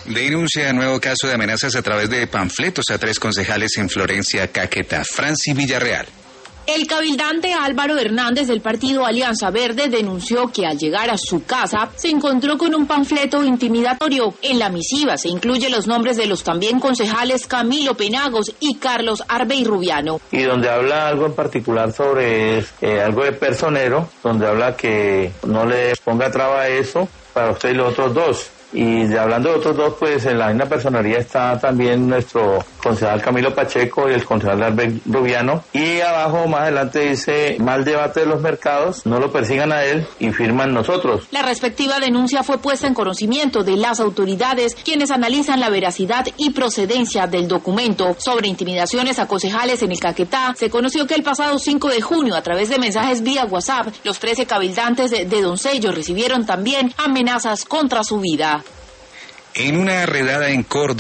Denuncia nuevo caso de amenazas a través de panfletos a 3 concejales en Florencia, Caquetá. Franci Villarreal. El cabildante Álvaro Hernández del partido Alianza Verde denunció que al llegar a su casa se encontró con un panfleto intimidatorio. En la misiva se incluyen los nombres de los también concejales Camilo Penagos y Carlos Arbey Rubiano. Y donde habla algo en particular sobre algo de personero, donde habla que no le ponga traba a eso para usted y los otros dos. Y hablando de otros dos, pues en la misma personería está también nuestro concejal Camilo Pacheco y el concejal Arbey Rubiano. Y abajo, más adelante, dice, mal debate de los mercados, no lo persigan a él y firman nosotros. La respectiva denuncia fue puesta en conocimiento de las autoridades, quienes analizan la veracidad y procedencia del documento. Sobre intimidaciones a concejales en el Caquetá, se conoció que el pasado 5 de junio, a través de mensajes vía WhatsApp, los 13 cabildantes de Doncello recibieron también amenazas contra su vida. En una redada en Córdoba,